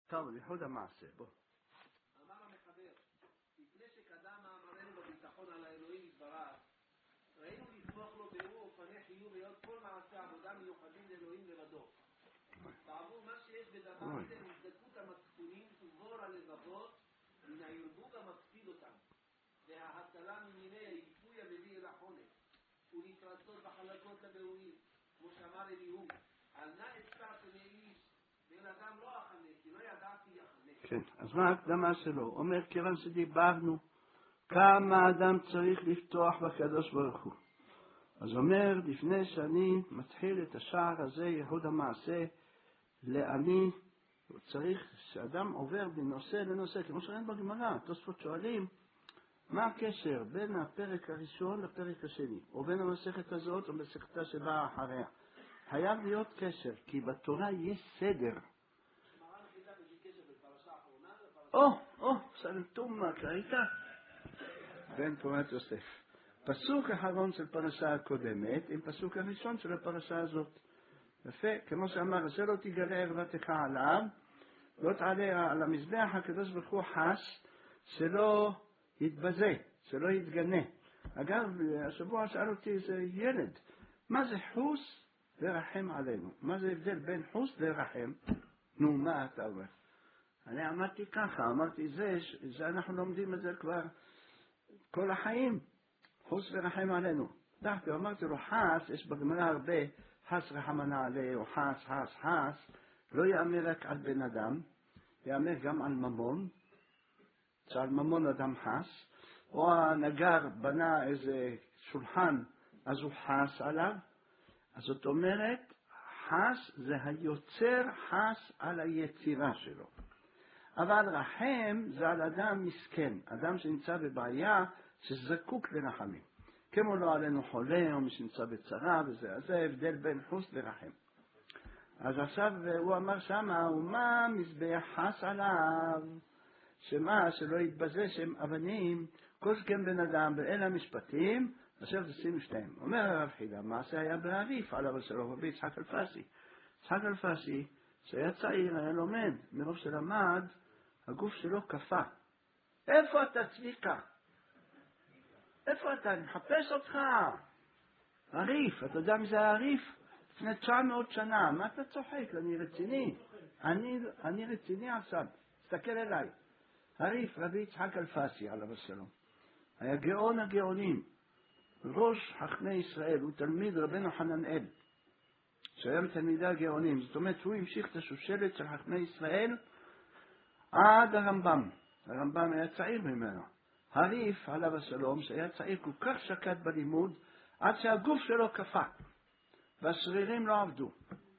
טוב, ייחוד המעשה, בוא. אמר המחבר, לפני שקדם מאמרנו בביטחון על האלוהים יתברך, ראינו לסמוך לו בירור אופני חיוב להיות כל מעשה עבודה מיוחדים לאלוהים לבדו. בעבור מה שיש בדבר זה נזדקות המצפונים ובור הלבבות מן הערבוב המפסיד אותם, וההצלה ממיני היפוי המביא אל החונק, ולהתרצות בחלקות לבאורים, כמו שאמר אליהו, על נא אסתר מאיש, ואל אדם לא אחנה, כי לא ידעתי יחנה. כן, אז מה ההקדמה שלו? אומר, כיוון שדיברנו כמה אדם צריך לפתוח בקדוש ברוך הוא. אז אומר, לפני שאני מתחיל את השער הזה, ייחוד המעשה, לאני, צריך שאדם עובר מנושא לנושא, כמו שראינו בגמרא, תוספות שואלים, מה הקשר בין הפרק הראשון לפרק השני, או בין המסכת הזאת או מסכתה שבאה אחריה? חייב להיות קשר, כי בתורה יש סדר. סלטום מה קראית? בן תורת יוסף. פסוק האחרון של פרשה הקודמת עם פסוק הראשון של הפרשה הזאת. יפה, כמו שאמר, אשר לא תגלה ערוותך עליו, לא תעלה על המזבח, הקדוש ברוך הוא חס שלא יתבזה, שלא יתגנה. אגב, השבוע שאל אותי איזה ילד, מה זה חוס ורחם עלינו? מה זה הבדל בין חוס ורחם? נו, מה אתה אומר? אני אמרתי ככה, אמרתי זה אנחנו לומדים את זה כבר כל החיים, חוס ורחם עלינו. דחתי, אמרתי לו, חס, יש בגמרא הרבה, חס רחמנה עליהו, חס, לא יאמר רק על בן אדם, יאמר גם על ממון, שעל ממון אדם חס, או הנגר בנה איזה שולחן, אז הוא חס עליו. אז זאת אומרת, חס זה היוצר חס על היצירה שלו. אבל רחם זה על אדם מסכן, אדם שנמצא בבעיה שזקוק לרחמים. כמו לא עלינו חולה או מי שנמצא בצרה וזה, אז זה ההבדל בין חוס ורחם. אז עכשיו הוא אמר שמה, ומה מזבח חס עליו? שמה, שלא יתבזה שהם אבנים, כל שכן בן אדם באל המשפטים, אשר תשימו שתיים. אומר הרב חידה, מעשה היה בעריף עליו השלום, רבי יצחק אלפסי. יצחק אלפסי, שהיה צעיר, היה לומד, מרוב שלמד, הגוף שלו קפה. איפה אתה צביקה? איפה אתה? אני מחפש אותך. עריף, אתה יודע מי זה העריף? לפני 900 שנה, מה אתה צוחק? אני רציני. אני רציני עכשיו, תסתכל אליי. עריף, רבי יצחק אלפסי, עליו השלום. היה גאון הגאונים, ראש חכמי ישראל, הוא תלמיד רבנו חננאל, שהיה מתלמידי הגאונים. זאת אומרת, הוא המשיך את השושלת של חכמי ישראל עד הרמב"ם. הרמב"ם היה צעיר ממנו. עריף, עליו השלום, שהיה צעיר כל כך שקט בלימוד, עד שהגוף שלו קפא, והשרירים לא עבדו.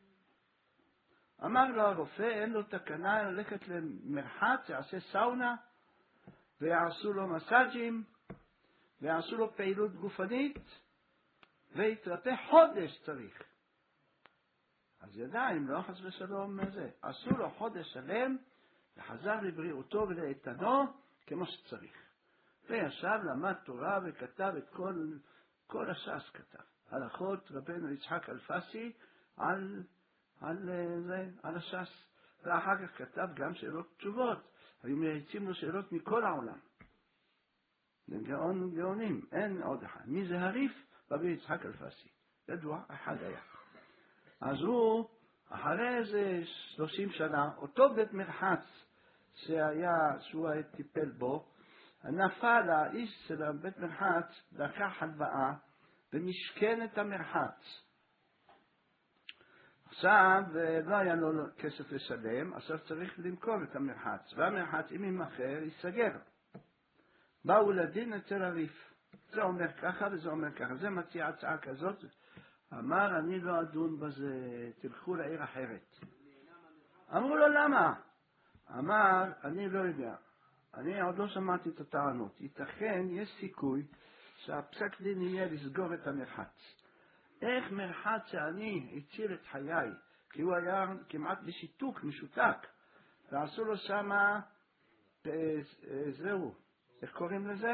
אמר לו הרופא, אין לו תקנה ללכת למרחץ, יעשה סאונה, ויעשו לו מסאג'ים, ויעשו לו פעילות גופנית, ויתרפא חודש צריך. אז ידיים, לא חס ושלום זה. עשו לו חודש שלם, וחזר לבריאותו ולאיתנו, כמו שצריך. וישב, למד תורה וכתב את כל הש"ס כתב. הלכות רבנו יצחק אלפסי על הש"ס. ואחר כך כתב גם שאלות תשובות. היו מייצים לו שאלות מכל העולם. גאונים, אין עוד אחד. מי זה הריף? רבי יצחק אלפסי. ידוע, אחד היה. אז הוא, אחרי איזה 30 שנה, אותו בית מרחץ שהוא טיפל בו, נפל האיש של הבית מרחץ, לקח הלוואה ומשכן את המרחץ. עכשיו לא היה לו כסף לשלם, עכשיו צריך למכור את המרחץ, והמרחץ אם יימכר ייסגר. באו לדין אצל הריף, זה אומר ככה וזה אומר ככה, זה מציע הצעה כזאת. אמר, אני לא אדון בזה, תלכו לעיר אחרת. אמרו לו, למה? אמר, אני לא יודע, אני עוד לא שמעתי את הטענות. ייתכן, יש סיכוי שהפסק דין יהיה לסגור את המרחץ. איך מרחץ שאני הציל את חיי, כי הוא היה כמעט בשיתוק, משותק, ועשו לו שמה, זהו, איך קוראים לזה?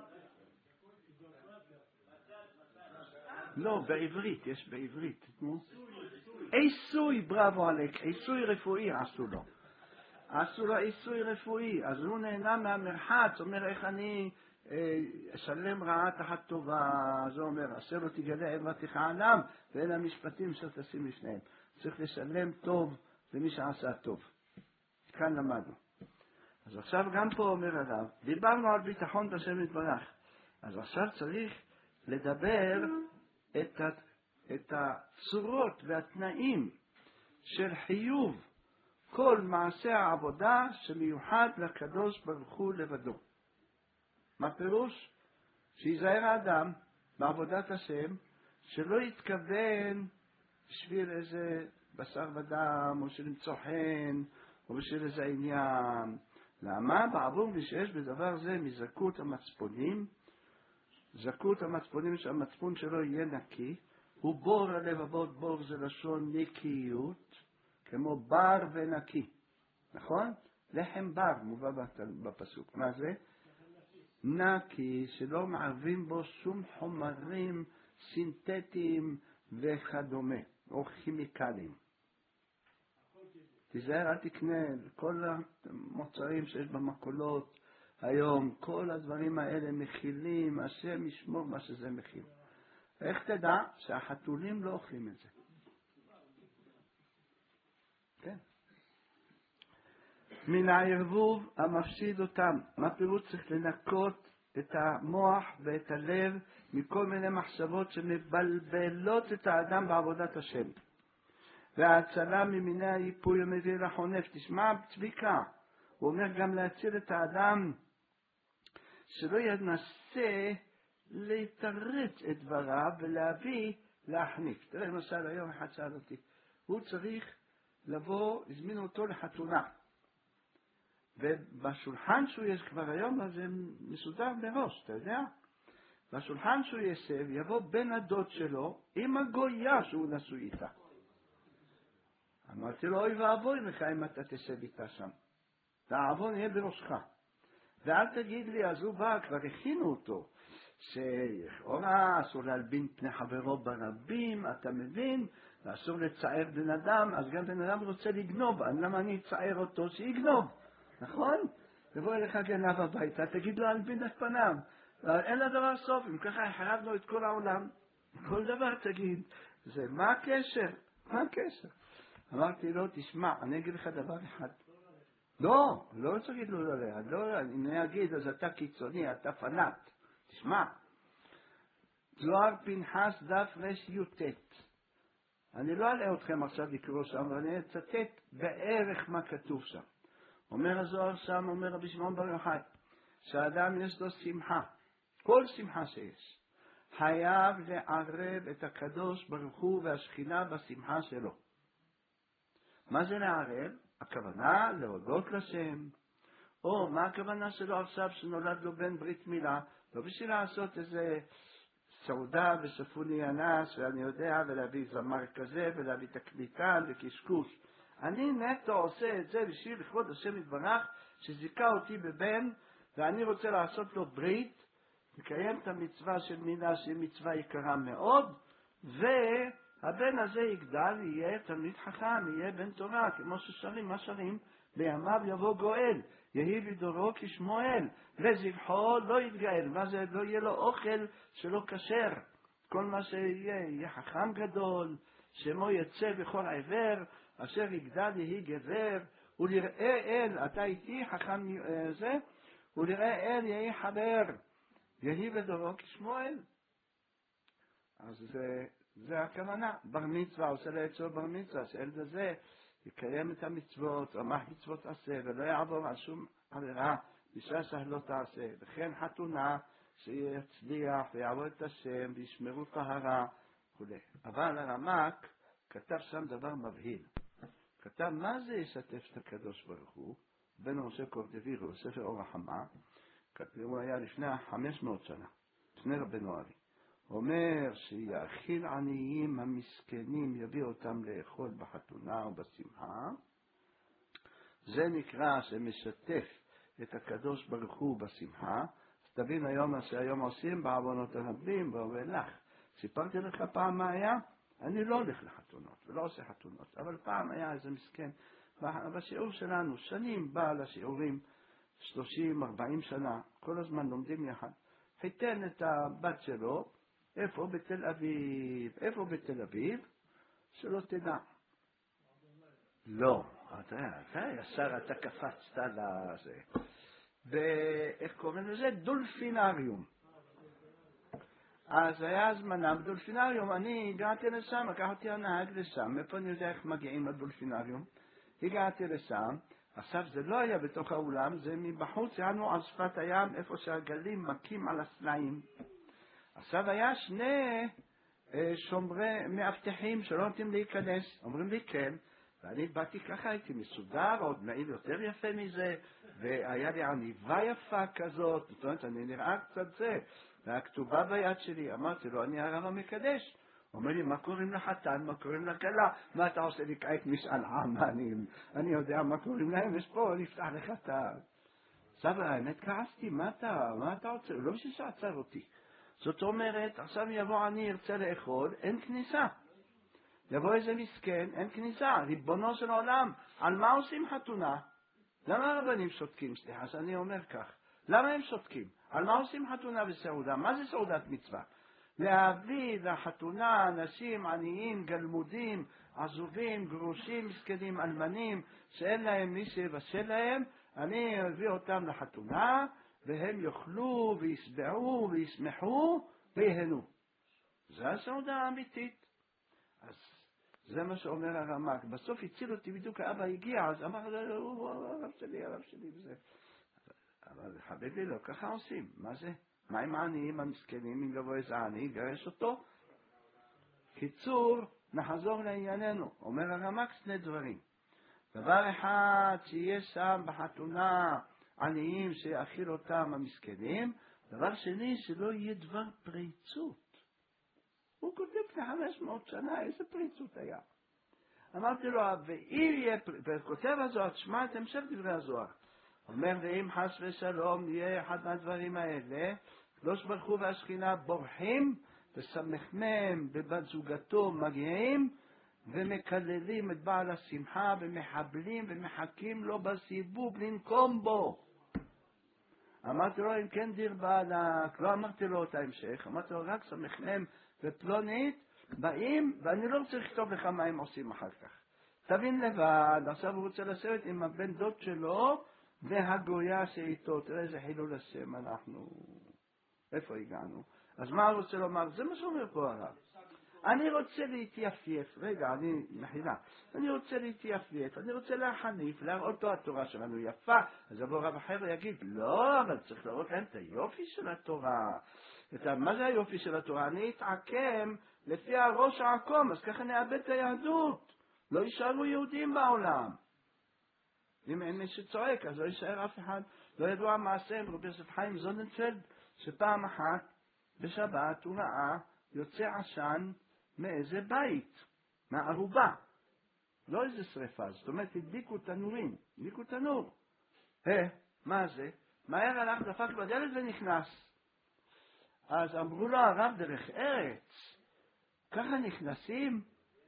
לא, בעברית, יש בעברית. עיסוי, בראבו עליק, עיסוי רפואי עשו לו. עשו לו עיסוי רפואי, אז הוא נהנה מהמרחץ, אומר איך אני אשלם רעה תחת טובה, אז הוא אומר, אשר לא תגלה עברתך עליו, ואלה המשפטים אשר תשים לפניהם. צריך לשלם טוב למי שעשה טוב. כאן למדנו. אז עכשיו גם פה אומר הרב, דיברנו על ביטחון בהשם יתברך, אז עכשיו צריך לדבר את הצורות והתנאים של חיוב כל מעשה העבודה שמיוחד לקדוש ברוך הוא לבדו. מה פירוש? שיזהר האדם בעבודת השם, שלא יתכוון בשביל איזה בשר ודם, או של למצוא חן, או בשביל איזה עניין. למה? בעבור שיש בדבר זה מזכות המצפונים, זכות המצפונים שהמצפון שלו יהיה נקי, הוא בור הלבבות, בור זה לשון נקיות, כמו בר ונקי. נכון? לחם בר מובא בפסוק. מה זה? נקי, שלא מערבים בו שום חומרים סינתטיים וכדומה, או כימיקלים. תיזהר, אל תקנה כל המוצרים שיש במכולות היום, כל הדברים האלה מכילים, השם ישמור מה שזה מכיל. איך תדע שהחתולים לא אוכלים את זה? כן. מן הערבוב המפסיד אותם. מה פירוש? צריך לנקות את המוח ואת הלב מכל מיני מחשבות שמבלבלות את האדם בעבודת השם. וההצלה ממיני היפוי המביא לחונף. תשמע צביקה, הוא אומר גם להציל את האדם שלא ינסה להתרץ את דבריו ולהביא להחניף. תראה למשל היום אחד שאל אותי, הוא צריך לבוא, הזמינו אותו לחתונה, ובשולחן שהוא יש כבר היום, אז זה מסודר מראש, אתה יודע? בשולחן שהוא יסב יבוא בן הדוד שלו עם הגויה שהוא נשוי איתה. אמרתי לו, אוי ואבוי לך אם אתה תשב איתה שם, והעוון יהיה בראשך. ואל תגיד לי, אז הוא בא, כבר הכינו אותו, שלכאורה אסור להלבין פני חברו ברבים, אתה מבין, ואסור לצער בן אדם, אז גם בן אדם רוצה לגנוב, למה אני אצער אותו שיגנוב, נכון? תבוא אליך גנב הביתה, תגיד לו להלבין את פניו, אין לדבר סוף, אם ככה החרבנו את כל העולם, כל דבר תגיד, זה מה הקשר? מה הקשר? אמרתי לו, תשמע, אני אגיד לך דבר אחד, לא רוצה להגיד לו ללכת, לא, אני אגיד, אז אתה קיצוני, אתה פנאט. תשמע, זוהר פנחס דף ר"ט. אני לא אעלה אתכם עכשיו לקרוא שם, אבל אני אצטט בערך מה כתוב שם. אומר הזוהר שם, אומר רבי שמעון בר יוחאי, שהאדם יש לו שמחה, כל שמחה שיש, חייב לערב את הקדוש ברוך הוא והשכינה בשמחה שלו. מה זה לערב? הכוונה להודות לשם, או מה הכוונה שלו עכשיו שנולד לו בן ברית מילה, לא בשביל לעשות איזה סעודה וספוני אנס ואני יודע, ולהביא זמר כזה ולהביא תקליטן וקשקוש. אני נטו עושה את זה בשביל לכבוד השם יתברך שזיכה אותי בבן, ואני רוצה לעשות לו ברית, לקיים את המצווה של מילה שהיא מצווה יקרה מאוד, והבן הזה יגדל, יהיה תלמיד חכם, יהיה בן תורה, כמו ששרים, מה שרים? בימיו יבוא גואל, יהי בדורו כשמואל, וזבחו לא יתגאל. מה זה? לא יהיה לו אוכל שלא כשר. כל מה יהיה חכם גדול, שמו יצא בכל עבר, אשר יגדל יהי גבר, ולראה אל, אתה איתי חכם זה, ולראה אל יהי חבר, יהי בדורו כשמואל. אז זה הכוונה. בר מצווה, עושה לעצור בר מצווה, שהילד הזה יקיים את המצוות, רמ"ח מצוות עשה, ולא יעבור על שום עבירה, בשעה שלא תעשה. וכן חתונה, שיצליח ויעבור את השם, וישמרו טהרה, וכו'. אבל הרמ"ק כתב שם דבר מבהיל. כתב, מה זה ישתף את הקדוש ברוך הוא? בן משה קורדבירו, ספר אור החמה, הוא היה לפני 500 שנה, לפני רבנו ארי. אומר שיאכיל עניים המסכנים, יביא אותם לאכול בחתונה ובשמחה. זה נקרא שמשתף את הקדוש ברוך הוא בשמחה. אז תבין היום מה שהיום עושים בעוונות הרבים, ואומר לך, סיפרתי לך פעם מה היה? אני לא הולך לחתונות ולא עושה חתונות, אבל פעם היה איזה מסכן, בשיעור שלנו, שנים בא לשיעורים, 30-40 שנה, כל הזמן לומדים יחד. חיתן את הבת שלו, איפה? בתל אביב. איפה בתל אביב? שלא תדע. לא, אתה ישר, אתה קפצת לזה. ואיך קוראים לזה? דולפינריום. אז היה הזמנה בדולפינריום, אני הגעתי לשם, לקחתי הנהג לשם, מאיפה אני יודע איך מגיעים לדולפינריום? הגעתי לשם, עכשיו זה לא היה בתוך האולם, זה מבחוץ, היינו על שפת הים, איפה שהגלים מכים על הסלעים. עכשיו היה שני שומרי מאבטחים שלא נותנים להיכנס, אומרים לי כן, ואני באתי ככה, הייתי מסודר, עוד מעיל יותר יפה מזה, והיה לי עניבה יפה כזאת, זאת אומרת, אני נראה קצת זה, והכתובה ביד שלי, אמרתי לו, אני הרב המקדש. אומר לי, מה קוראים לחתן, מה קוראים לכלה? מה אתה עושה לי כעת משאל עם? אני יודע מה קוראים להם, יש פה, נפתח לך את ה... סבא, האמת כעסתי, מה אתה רוצה? לא בשביל שעצר אותי. זאת אומרת, עכשיו יבוא אני ארצה לאכול, אין כניסה. יבוא איזה מסכן, אין כניסה. ריבונו של עולם, על מה עושים חתונה? למה הרבנים שותקים? סליחה שאני אומר כך. למה הם שותקים? על מה עושים חתונה וסעודה? מה זה סעודת מצווה? להביא לחתונה אנשים עניים, גלמודים, עזובים, גרושים, מסכנים, אלמנים, שאין להם מי שיבשל להם, אני אביא אותם לחתונה, והם יאכלו וישבעו וישמחו ויהנו. זו הסעודה האמיתית. אז זה מה שאומר הרמ"ק. בסוף הציל אותי בדיוק, האבא הגיע, אז אמר, הוא הרב שלי וזה. אבל חביבי לא, ככה עושים. מה זה? מה עם העניים המסכנים, אם יבוא איזה עני, יגרש אותו? קיצור, נחזור לענייננו. אומר הרמ"ק שני דברים. דבר אחד, שיש שם בחתונה עניים שיאכיל אותם המסכנים. דבר שני, שלא יהיה דבר פריצות. הוא כותב לפני 500 שנה, איזה פריצות היה. אמרתי לו, ואם יהיה, וכותב הזוהר, תשמע את המשך דברי הזוהר. אומר, ואם חס ושלום יהיה אחד מהדברים האלה, קדוש ברוך הוא והשכינה בורחים, ושמחם בבת זוגתו מגיעים, ומקללים את בעל השמחה, ומחבלים ומחכים לו בסיבוב לנקום בו. אמרתי לו, אם כן דיר בעלק, לא אמרתי לו את ההמשך, אמרתי לו, רק שמחם ופלונית, באים, ואני לא רוצה לכתוב לך מה הם עושים אחר כך. תבין לבד, עכשיו הוא רוצה לשבת עם הבן דוד שלו, והגויה שאיתו, תראה איזה חילול השם אנחנו, איפה הגענו? אז מה הוא רוצה לומר? זה מה שאומר פה הרב. אני רוצה להתייפייף, רגע, מחילה, אני רוצה להתייפייף, אני רוצה להחניף, להראות לו התורה שלנו יפה, אז יבוא רב אחר ויגיד, לא, אבל צריך לראות להם את היופי של התורה. מה זה היופי של התורה? אני אתעקם לפי הראש העקום, אז ככה נאבד את היהדות, לא יישארו יהודים בעולם. אם אין מי שצועק, אז לא יישאר אף אחד. לא ידוע מעשה עם רבי יוסף חיים זוננפלד, שפעם אחת בשבת הוא ראה יוצא עשן מאיזה בית, מהערובה. לא איזה שריפה, זאת אומרת, הדליקו תנורים, הדליקו תנור. מה זה? מהר הלך, דפק בדלת ונכנס. אז אמרו לו, הרב דרך ארץ, ככה נכנסים?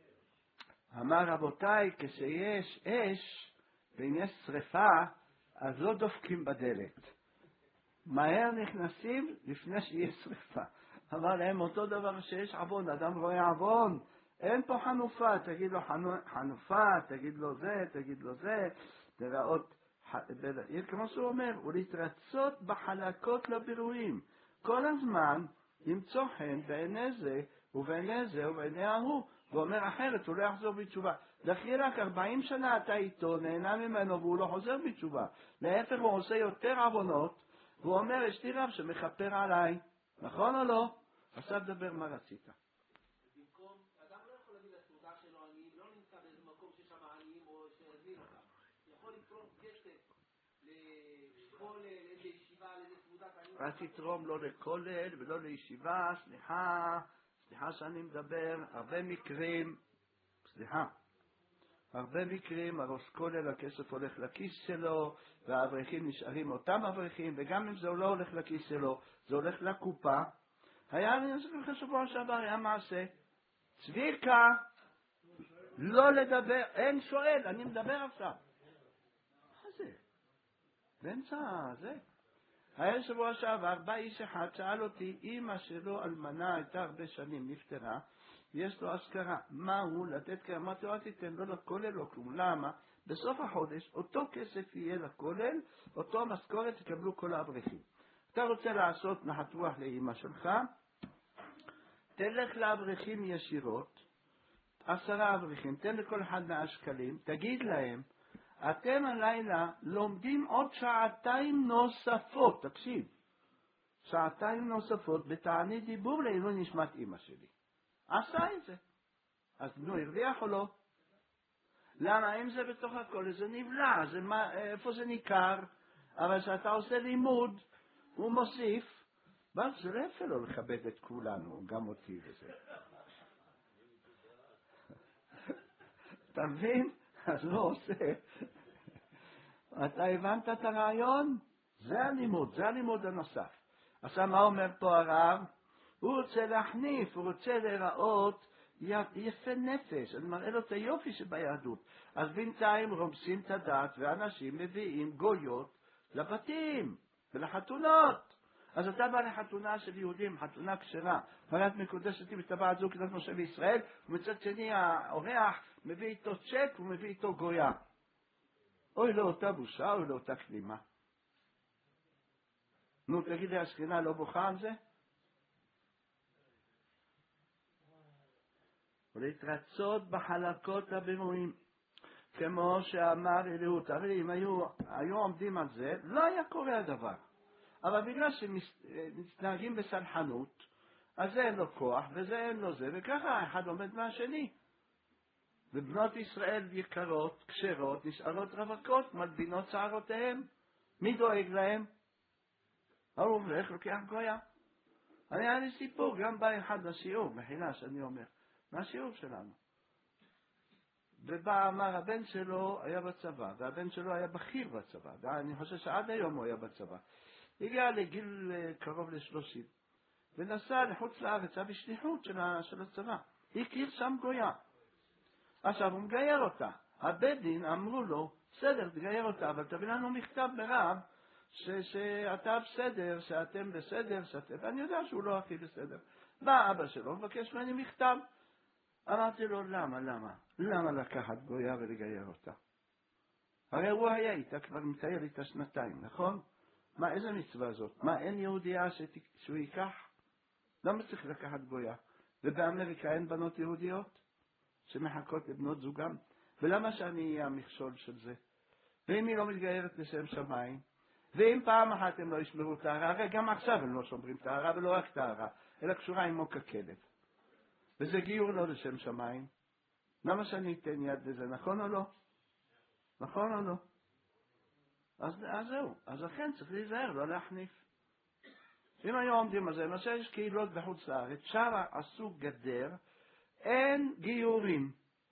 אמר, רבותיי, כשיש אש, ואם יש שריפה, אז לא דופקים בדלת. מהר נכנסים לפני שיש שריפה. אבל הם אותו דבר שיש עוון, אדם רואה עוון, אין פה חנופה, תגיד לו חנופה, תגיד לו זה, תגיד לו זה, תראות, כמו שהוא אומר, ולהתרצות בחלקות לבירורים, כל הזמן למצוא חן בעיני זה, ובעיני זה, ובעיני ההוא, ואומר אחרת, הוא לא יחזור בתשובה. לכי רק 40 שנה אתה איתו, נהנה ממנו, והוא לא חוזר בתשובה. להפך, הוא עושה יותר עוונות, והוא אומר, יש לי רב שמכפר עליי. נכון או לא? עכשיו דבר מה רצית. במקום, אדם לא יכול להביא לסעודה שלו עניים, לא נמצא באיזה מקום שיש שם עניים או שיזמין אותם. יכול לתרום כסף לכולל, לאיזה ישיבה, לאיזה סעודת עניים. רק תתרום לא לכולל ולא לישיבה, סליחה שאני מדבר, הרבה מקרים, הראש כולל, הכסף הולך לכיס שלו, והאברכים נשארים אותם אברכים, וגם אם זה לא הולך לכיס שלו, זה הולך לקופה. אני אזכיר לך שבוע שעבר, היה מעשה. צביקה, לא לדבר, אין שואל, אני מדבר עכשיו. מה זה? באמצע זה. היה שבוע שעבר, בא איש אחד, שאל אותי, אמא שלו אלמנה, הייתה הרבה שנים, נפטרה, יש לו אזכרה. מה הוא לתת כסף? אמרתי לו, אל תיתן לו לכולל, לא כלום. למה? בסוף החודש, אותו כסף יהיה לכולל, אותו משכורת יקבלו כל האברכים. אתה רוצה לעשות נחת רוח לאמא שלך, תלך לאברכים ישירות, 10 אברכים, תן לכל אחד 100 שקלים, תגיד להם, אתם הלילה לומדים עוד 2 נוספות, תקשיב, 2 נוספות בתענית דיבור לעילוי נשמת אמא שלי. עשה את זה. אז נו, הרוויח או לא? למה? אם זה בתוך הכל, זה נבלע, איפה זה ניכר? אבל כשאתה עושה לימוד, הוא מוסיף, זה לא יפה לו לכבד את כולנו, גם אותי וזה. אתה מבין? אז לא עושה. אתה הבנת את הרעיון? זה הלימוד הנוסף. עכשיו מה אומר פה הרב? הוא רוצה להחניף, הוא רוצה להיראות יפה נפש, אני מראה לו את היופי שביהדות. אז בינתיים רומסים את הדת ואנשים מביאים גויות לבתים ולחתונות. אז אתה בא לחתונה של יהודים, חתונה כשרה, חתונה מקודשת עם טבעת זו כדת משה וישראל, ומצד שני האורח מביא איתו צ'ק ומביא איתו גויה. אוי לאותה בושה, אוי לאותה כלימה. נו, תגידי, השכינה לא בוכה על זה? ולהתרצות בחלקות הבינויים, כמו שאמר אליהוד. הרי אם היו עומדים על זה, לא היה קורה הדבר. אבל בגלל שמתנהגים בסלחנות, אז זה אין לו כוח, וזה אין לו זה, וככה אחד עומד מהשני. ובנות ישראל יקרות, כשרות, נשארות רווקות, מלבינות שערותיהם. מי דואג להם? הוא הולך, לוקח גויה. היה לי סיפור, גם בא אחד לשיעור, מחילה שאני אומר, מהשיעור שלנו. ובא אמר, הבן שלו היה בצבא, והבן שלו היה בכיר בצבא, ואני חושב שעד היום הוא היה בצבא. הגיע לגיל קרוב ל30, ונסע לחוץ לארץ, היה בשליחות של הצבא. הכיר שם גויה. עכשיו הוא מגייר אותה. הבית דין אמרו לו, בסדר, תגייר אותה, אבל תביא לנו מכתב ברב, שאתה בסדר, שאתם בסדר, ואני יודע שהוא לא הכי בסדר. בא אבא שלו, מבקש ממני מכתב. אמרתי לו, למה לקחת גויה ולגייר אותה? הרי הוא היה איתה, כבר מטייל איתה 2 נכון? מה, איזה מצווה זאת? מה, אין יהודייה שהוא ייקח? למה צריך לקחת גויה? ובאמריקה אין בנות יהודיות שמחכות לבנות זוגם? ולמה שאני אהיה המכשול של זה? ואם היא לא מתגיירת לשם שמיים? ואם פעם אחת הם לא ישמרו טהרה, הרי גם עכשיו הם לא שומרים טהרה ולא רק טהרה, אלא קשורה עם מוק הכלב. וזה גיור לא לשם שמיים. למה שאני אתן יד לזה, נכון או לא? נכון או לא? אז זהו, אז לכן צריך להיזהר, לא להחניף. אם היו עומדים על זה, למשל יש קהילות בחוץ לארץ, שרה עשו גדר, אין גיורים.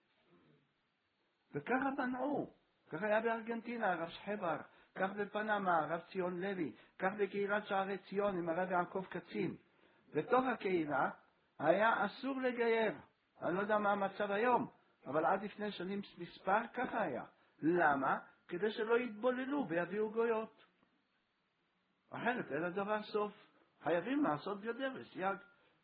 וככה בנעו. ככה היה בארגנטינה, הרב שחבר, כך בפנמה, הרב ציון לוי, כך בקהילת שערי ציון עם הרב יעקב קצין. בתוך הקהילה היה אסור לגייר. אני לא יודע מה המצב היום, אבל עד לפני שנים מספר ככה היה. למה? כדי שלא יתבוללו ויביאו גויות. אחרת אין הדבר סוף. חייבים לעשות גדר וסייג.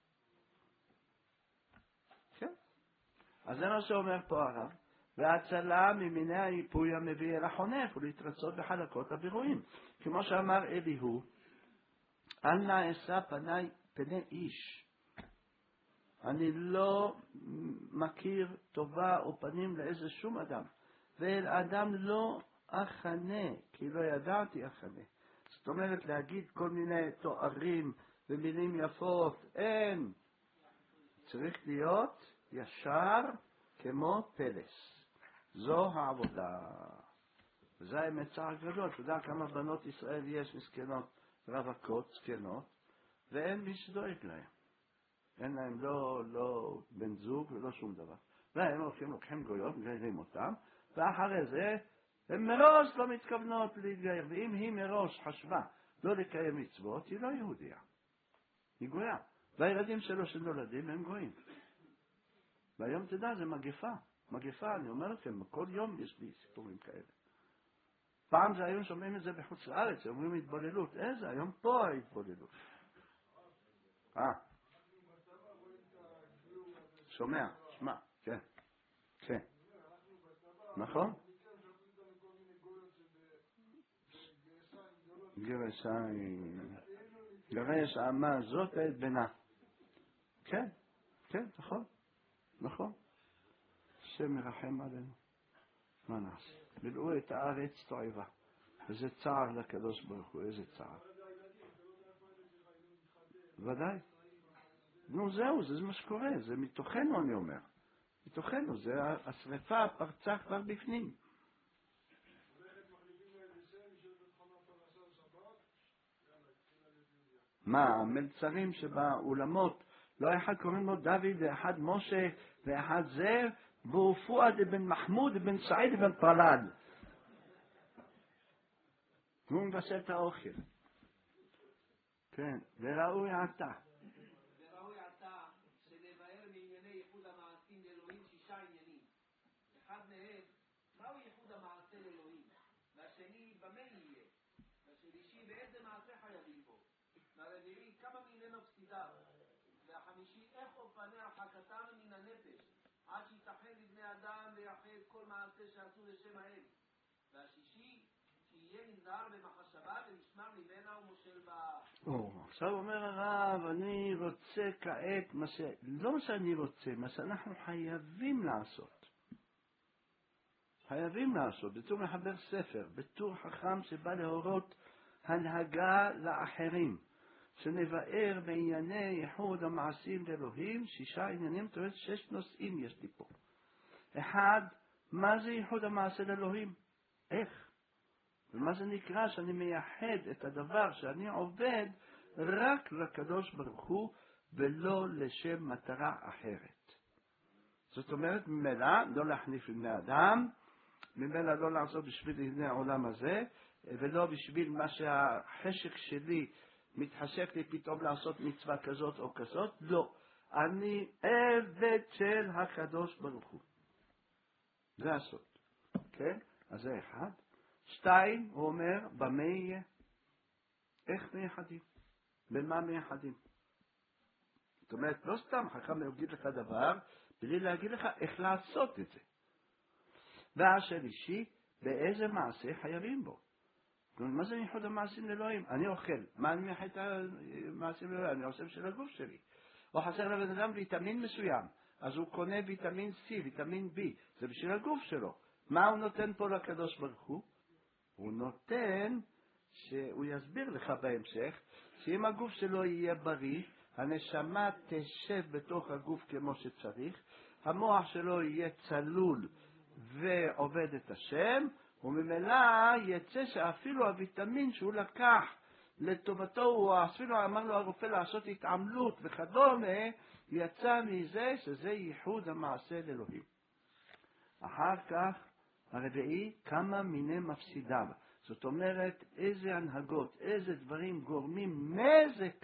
כן? אז זה מה שאומר פה הרב. והצלה ממיני היפוי המביא אל החונך ולהתרצות בחלקות הבירואים. כמו שאמר אליהו, אל נא אשא פני איש. אני לא מכיר טובה או פנים לאיזה שום אדם. ואל אדם לא אחנה, כי לא ידעתי אחנה. זאת אומרת להגיד כל מיני תוארים ומילים יפות, אין. צריך להיות ישר כמו פלס. זו העבודה. וזה המצע הגדול. אתה יודע כמה בנות ישראל יש מסכנות, רווקות, זקנות, ואין מי שדואג להם. אין להם לא בן זוג ולא שום דבר. והם לוקחים גויות, מגיירים אותם, ואחרי זה הם מראש לא מתכוונות להתגייר. ואם היא מראש חשבה לא לקיים מצוות, היא לא יהודיה. היא גויה. והילדים שלו שנולדים הם גויים. והיום תדע, זה מגפה. מגפה, אני אומר לכם, כל יום יש לי סיפורים כאלה. פעם זה היום שומעים את זה בחוץ לארץ, אומרים התבוללות. איזה? היום פה ההתבוללות. שומע, שמע, כן, כן. נכון? גרש האמה זאת את בנה. כן, כן, נכון, נכון. השם מרחם עלינו. מה נעשה? מילאו את הארץ תועבה. וזה צער לקדוש ברוך הוא, איזה צער. ודאי. נו זהו, זה מה שקורה, זה מתוכנו אני אומר. מתוכנו, זה השריפה פרצה כבר בפנים. מה, המלצרים שבאולמות, לא אחד קוראים לו דוד ואחד משה ואחד זר, והוא פואד בן מחמוד בן סעיד בן פלד. הוא מבשל את האוכל. כן, וראוי עתה. וראוי עתה שנבהר מענייני ייחוד המעשים לאלוהים 6 עניינים. אחד מהם, מהו ייחוד המעשה לאלוהים? והשני, במה יהיה? והשלישי, באיזה מעשה חייבים בו? והרביעי, כמה מיני מפסידיו? והחמישי, איך אופני הרחקתם מן הנפש, עד שיתכן לבני אדם לייחד כל מעשה שעשו לשם האל. והשישי, שיהיה נזהר במחשבה ונשמר ממנה ומושל בה. עכשיו אומר הרב, אני רוצה כעת, לא מה שאני רוצה, מה שאנחנו חייבים לעשות. חייבים לעשות, בתור מחבר ספר, בתור חכם שבא להורות הנהגה לאחרים, שנבאר בענייני ייחוד המעשים לאלוהים, 6 עניינים, זאת אומרת 6 נושאים יש לי פה. אחד, מה זה ייחוד המעשה לאלוהים? איך? ומה זה נקרא שאני מייחד את הדבר שאני עובד רק לקדוש ברוך הוא ולא לשם מטרה אחרת. זאת אומרת, ממילא לא להחניף לבני אדם, ממילא לא לעשות בשביל לבני העולם הזה, ולא בשביל מה שהחשק שלי מתחשק לי פתאום לעשות מצווה כזאת או כזאת, לא. אני עבד של הקדוש ברוך הוא. זה הסוד. כן? אז זה אחד. 2, הוא אומר, במה יהיה? איך מייחדים? במה מייחדים? זאת אומרת, לא סתם חכם יגיד לך דבר, בלי להגיד לך איך לעשות את זה. והשלישי, באיזה מעשה חייבים בו? זאת אומרת, מה זה ייחוד המעשים לאלוהים? אני אוכל. מה אני מייחד את המעשים לאלוהים? אני עושה בשביל הגוף שלי. או חסר לבן אדם ויטמין מסוים, אז הוא קונה ויטמין C, ויטמין B, זה בשביל הגוף שלו. מה הוא נותן פה לקדוש ברוך הוא? הוא נותן, שהוא יסביר לך בהמשך, שאם הגוף שלו יהיה בריא, הנשמה תשב בתוך הגוף כמו שצריך, המוח שלו יהיה צלול ועובד את השם, וממילא יצא שאפילו הוויטמין שהוא לקח לטובתו, הוא אפילו אמר לו הרופא לעשות התעמלות וכדומה, יצא מזה שזה ייחוד המעשה לאלוהים. אחר כך, הרביעי, כמה מיני מפסידיו. זאת אומרת, איזה הנהגות, איזה דברים גורמים נזק,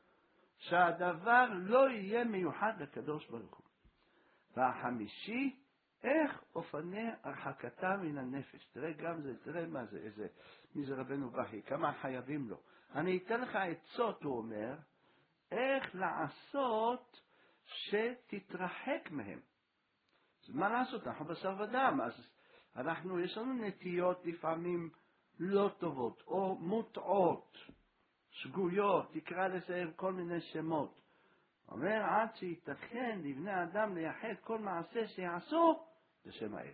שהדבר לא יהיה מיוחד לקדוש ברוך הוא. והחמישי, איך אופני הרחקתה מן הנפש. תראה גם זה, תראה מה זה, מי זה רבנו בכי, כמה חייבים לו. אני אתן לך עצות, הוא אומר, איך לעשות שתתרחק מהם. אז מה לעשות? אנחנו בשר ודם, אז יש לנו נטיות לפעמים לא טובות, או מוטעות, שגויות, תקרא לזה כל מיני שמות. אומר, עד שיתכן לבני אדם לייחד כל מעשה שיעשו, לשם האל.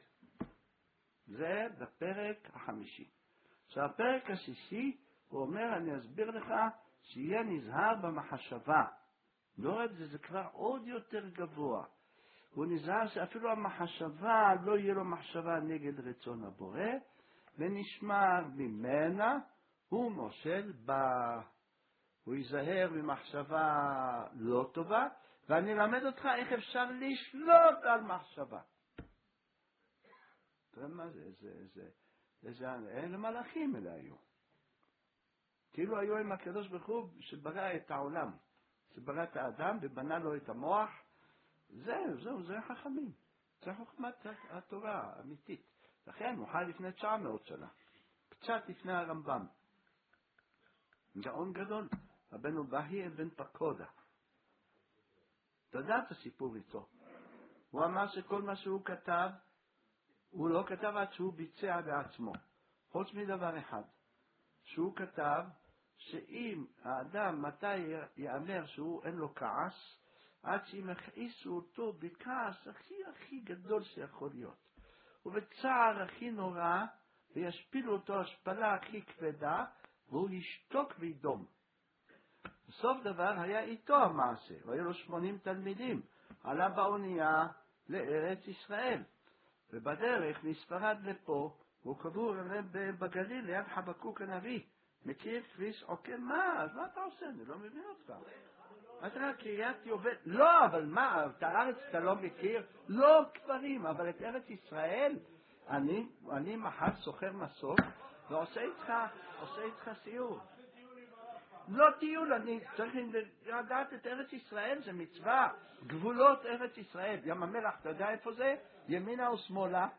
זה בפרק החמישי. עכשיו, הפרק השישי, הוא אומר, אני אסביר לך, שיהיה נזהר במחשבה. לא רק זה כבר עוד יותר גבוה. הוא נזהר שאפילו המחשבה לא יהיה לו מחשבה נגד רצון הבורא, ונשמר ממנה, הוא מושל בה. הוא ייזהר ממחשבה לא טובה, ואני אלמד אותך איך אפשר לשלוט על מחשבה. תראה מה זה, אלה מלאכים אלה היו. כאילו היו עם הקדוש ברוך הוא שברא את העולם, שברא את האדם ובנה לו את המוח, זה חכמים. זה חוכמת התורה האמיתית. לכן הוא חי לפני 900 שנה. קצת לפני הרמב"ם. גאון גדול. רבנו בהי בן פקודה. אתה יודע את הסיפור איתו. הוא אמר שכל מה שהוא כתב, הוא לא כתב עד שהוא ביצע בעצמו. חוץ מדבר אחד. שהוא כתב שאם האדם מתי יאמר שהוא אין לו כעס, עד שהם הכעיסו אותו בכעס הכי גדול שיכול להיות. ובצער הכי נורא, וישפילו אותו השפלה הכי כבדה, והוא ישתוק וידום. בסוף דבר היה איתו המעשה, והיו לו 80 תלמידים, עלה באונייה לארץ ישראל. ובדרך מספרד לפה, הוא קבור בגליל ליד חבקוק הנביא. מכיר כביש עוקם? מה? אז מה אתה עושה? אני לא מבין אותך. אתה קריית יובל? לא, אבל מה? את הארץ אתה לא מכיר? לא כפרים, אבל את ארץ ישראל, אני מחר סוחר מסוק, ועושה איתך סיור. לא טיול, אני צריך לדעת את ארץ ישראל, זה מצווה, גבולות ארץ ישראל. ים המלח, אתה יודע איפה זה? ימינה או שמאלה?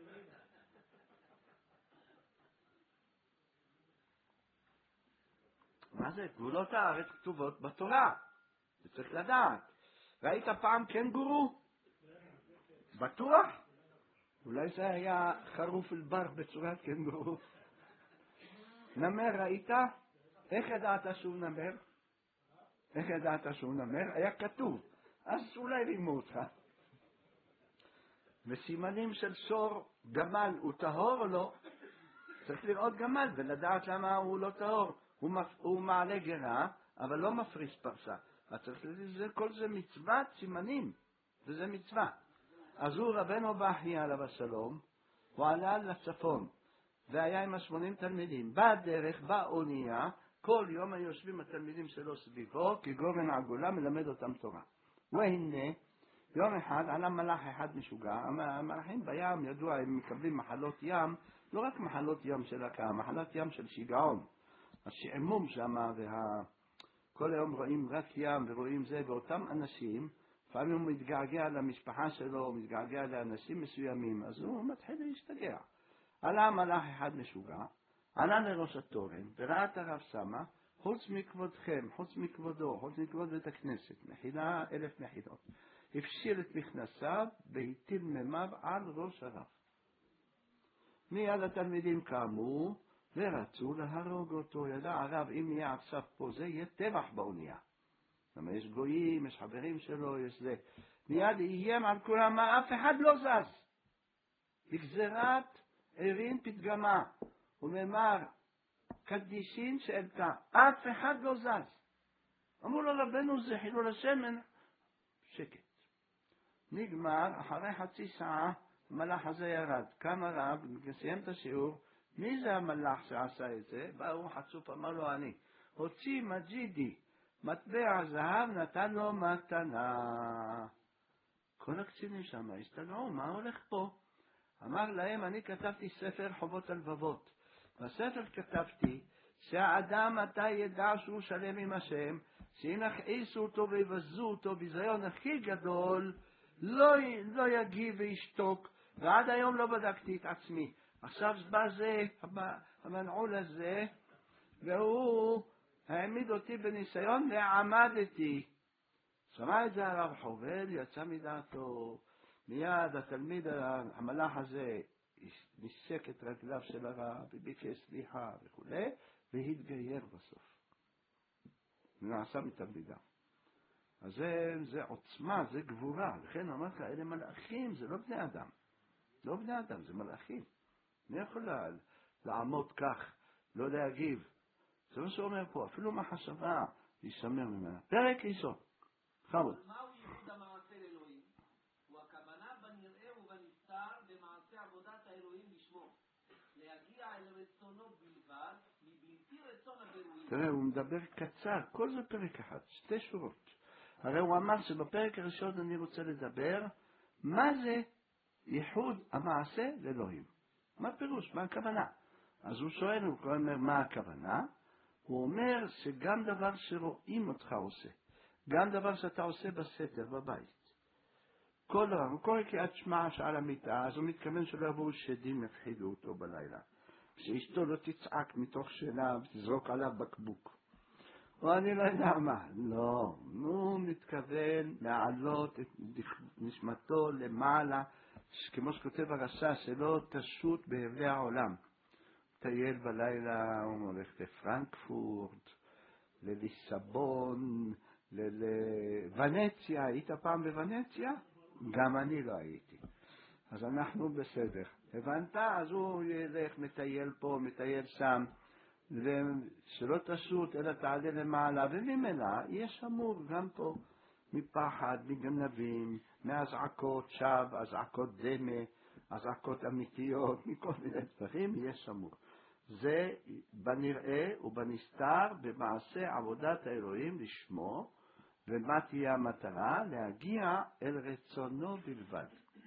מה זה? גבולות הארץ כתובות בתורה. זה צריך לדעת. ראית פעם קנגורו? בטוח? אולי זה היה חרוף אלבר בצורת קנגורו. נמר ראית? איך ידעת שהוא נמר? איך ידעת שהוא נמר? היה כתוב. אז אולי לימו אותך. וסימנים של שור גמל הוא טהור או לא? צריך לראות גמל ולדעת למה הוא לא טהור. הוא מעלה גרה, אבל לא מפריס פרסה. כל זה מצוות סימנים, וזה מצווה. אז הוא רבנו בהי עליו השלום, הוא עלה לצפון, והיה עם 80 תלמידים. בדרך, באונייה, כל יום היו יושבים התלמידים שלו סביבו, כגורן עגולה מלמד אותם תורה. והנה, יום אחד עלה מלאך אחד משוגע. המלאכים בים ידוע, הם מקבלים מחלות ים, לא רק מחלות ים של הקעה, מחלות ים של שיגעון. השעמום שם, כל היום רואים רק ים ורואים זה, ואותם אנשים, לפעמים הוא מתגעגע למשפחה שלו, הוא מתגעגע לאנשים מסוימים, אז הוא מתחיל להשתגע. עלה מלאך אחד משוגע, עלה לראש התורן, וראה את הרב שמה, חוץ מכבודכם, חוץ מכבודו, חוץ מכבוד בית הכנסת, מחילה 1000 מחילות. הפשיל את מכנסיו והטיל מימיו על ראש הרב. מיד התלמידים קמו ורצו להרוג אותו. ידע הרב, אם יהיה עכשיו פה זה, יהיה טבח באונייה. למה יש גויים, יש חברים שלו, יש זה. מיד איים על כולם, מה אף אחד לא זז. בגזרת עירין פתגמה. ומאמר, קדישין שאלתה, אף אחד לא זז. אמרו לו, רבנו זה חילול השמן. שקט. נגמר, אחרי חצי שעה, המלאך הזה ירד. קם הרב, סיים את השיעור, מי זה המלאך שעשה את זה? באו חצוף, אמר לו אני. הוציא מג'ידי, מטבע זהב, נתן לו מתנה. כל הקצינים שם הסתגעו, מה הולך פה? אמר להם, אני כתבתי ספר חובות הלבבות. בספר כתבתי שהאדם מתי ידע שהוא שלם עם השם, שאם יכעיסו אותו ויבזו אותו בזיון הכי גדול, לא יגיב וישתוק, ועד היום לא בדקתי את עצמי. עכשיו בא זה, המנעול הזה, והוא העמיד אותי בניסיון ועמדתי. שמע את זה הרב חובל, יצא מדעתו. מיד התלמיד, המלאך הזה, ניסק את רגליו של הרב, וביקש סליחה וכו', והתגייר בסוף. ונעשה מתלמידה. אז זה עוצמה, זה גבורה. לכן אמרתי לך, אלה מלאכים, זה לא בני אדם. לא בני אדם, זה מלאכים. אני יכול לעמוד כך, לא להגיב. זה מה שאומר פה, אפילו מחשבה להישמר ממנה. פרק ראשון. חמוד. מהו ייחוד המעשה לאלוהים? הוא הכוונה בנראה ובנסתר במעשה עבודת האלוהים לשמו. להגיע אל רצונו בלבד, מבלתי רצון הברואים. תראה, הוא מדבר קצר, כל זה פרק אחד, 2 שורות. הרי הוא אמר שבפרק הראשון אני רוצה לדבר, מה זה ייחוד המעשה לאלוהים? מה פירוש? מה הכוונה? אז הוא שואל, הוא אומר, מה הכוונה? הוא אומר שגם דבר שרואים אותך עושה, גם דבר שאתה עושה בסתר, בבית, כל דבר, הוא קורא קריאת שמע שעל המיטה, אז הוא מתכוון שלא יבואו שדים יפחידו אותו בלילה. שאשתו לא תצעק מתוך שינה ותזרוק עליו בקבוק. או אני לא יודע מה. לא, הוא מתכוון להעלות את נשמתו למעלה, כמו שכותב הרש"ש, שלא תשוט בהבלי העולם. טייל בלילה, הוא הולך לפרנקפורט, לליסבון, לוונציה. היית פעם בוונציה? גם אני לא הייתי. אז אנחנו בסדר. הבנת? אז הוא ילך, מטייל פה, מטייל שם, ושלא תשוט, אלא תעלה למעלה, וממילא יהיה שמור גם פה, מפחד, מגנבים, מאזעקות שווא, אזעקות דמה, אזעקות אמיתיות, מכל מיני דברים, יהיה שמור. זה בנראה ובנסתר במעשה עבודת האלוהים לשמו, ומה תהיה המטרה? להגיע אל רצונו בלבד.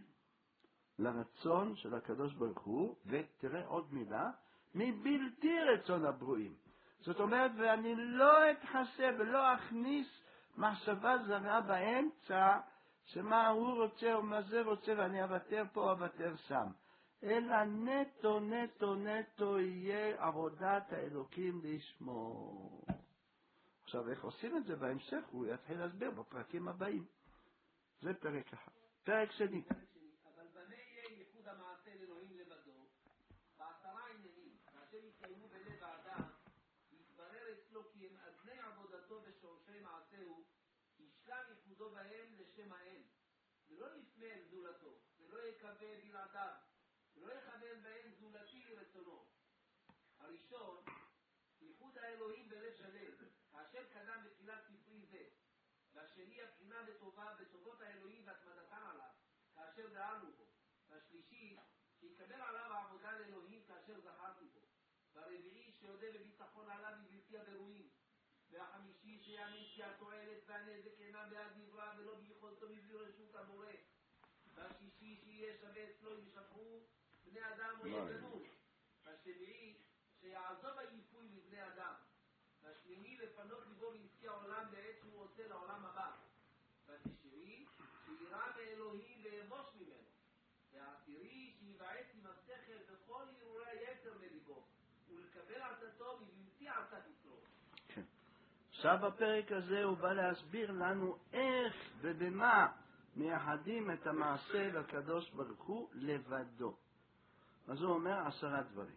לרצון של הקדוש ברוך הוא, ותראה עוד מילה, מבלתי רצון הברואים. זאת אומרת, ואני לא אתחסה ולא אכניס מחשבה זרה באמצע, שמה הוא רוצה או מה זה רוצה, ואני אוותר פה או אוותר שם. אלא נטו, נטו, נטו יהיה עבודת האלוקים לשמו. עכשיו, איך עושים את זה בהמשך? הוא יתחיל להסביר בפרקים הבאים. זה פרק אחד. פרק שני. אבל במה יהיה ייחוד המעשה לאלוהים לבדו? בעשרה עניינים, כאשר יתקיימו בלב האדם, יתברר אצלו כי הם אדני עבודתו ושורשי מעשהו, ישלם ייחודו בהם לשם האל, ולא יפנה אל זולתו, ולא יקווה בלעדיו, ולא יכוון בהם זולתי רצונו. הראשון, ייחוד האלוהים בלב שלם, כאשר קדם בתחילת ספרי זה, והשני הבחינה בטובה בטובות האלוהים והתמדתן עליו, כאשר דארנו בו. והשלישי, שיקבל עליו העבודה לאלוהים כאשר זכרתי בו. והרביעי, שיודה בביטחון עליו בבלתי הבירואים. והחמישי, שיאמין כי התועלת והנזק אינם ביד נברא ולא ביכולתו מבלי רשות הבורא. והשישי, שיהיה שווה אצלו אם ישפרו בני אדם או יגנו. והשביעי, שיעזוב היפוי לבני אדם. והשמיני, לפנות ליבו מנשיא העולם בעת שהוא עושה לעולם הבא. והתשיעי, שיראה מאלוהים ויבוש ממנו. והעשירי, שיבעץ עם השכל וכל הרהורי היתר מליבו, ולקבל עצתו מבלתי עצת יתרו. כן. עכשיו בפרק הזה הוא בא להסביר לנו איך ובמה מייחדים את המעשה לקדוש ברוך הוא לבדו. אז הוא אומר 10 דברים.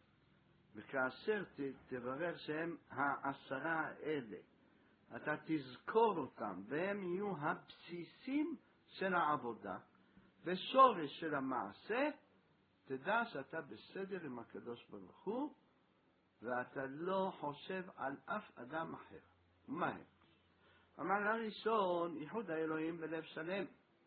וכאשר תברר שהם 10 האלה, אתה תזכור אותם, והם יהיו הבסיסים של העבודה, ושורש של המעשה, תדע שאתה בסדר עם הקדוש ברוך הוא, ואתה לא חושב על אף אדם אחר. מה הם? אמר הראשון, ייחוד האלוהים בלב שלם.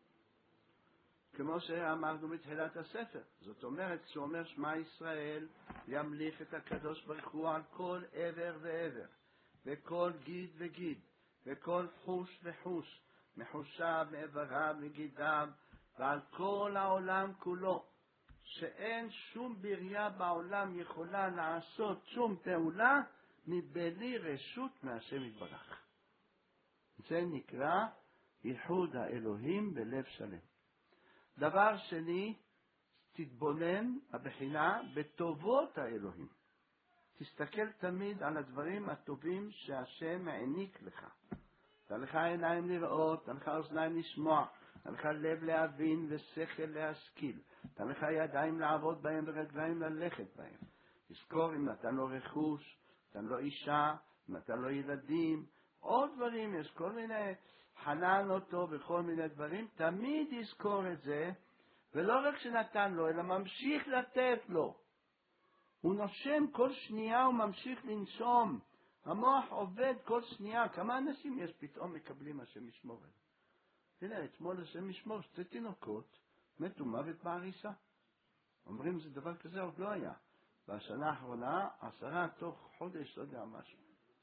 כמו שאמרנו בתחילת הספר. זאת אומרת, שהוא אומר שמע ישראל, ימליך את הקדוש ברוך הוא על כל עבר ועבר, וכל גיד וגיד, וכל חוש וחוש, מחושיו, מעבריו, מגידיו, ועל כל העולם כולו, שאין שום בריה בעולם יכולה לעשות שום פעולה מבלי רשות מהשם יתברך. זה נקרא ייחוד האלוהים בלב שלם. דבר שני, תתבונן הבחינה בטובות האלוהים. תסתכל תמיד על הדברים הטובים שהשם העניק לך. תן לך עיניים לראות, תן לך אוזניים לשמוע, תן לך לב להבין ושכל להשכיל, תן לך ידיים לעבוד בהם ורגליים ללכת בהם. תזכור אם נתן לו רכוש, נתן לו אישה, נתן לו ילדים, עוד דברים, יש כל מיני, חנן אותו וכל מיני דברים, תמיד יזכור את זה, ולא רק שנתן לו, אלא ממשיך לתת לו. הוא נושם כל שנייה, הוא ממשיך לנשום. המוח עובד כל שנייה. כמה אנשים יש פתאום מקבלים השם ישמור? תראה, אתמול השם ישמור, 2 תינוקות, מתו מוות בעריסה. אומרים, זה דבר כזה עוד לא היה. בשנה האחרונה, 10 תוך חודש, לא יודע משהו.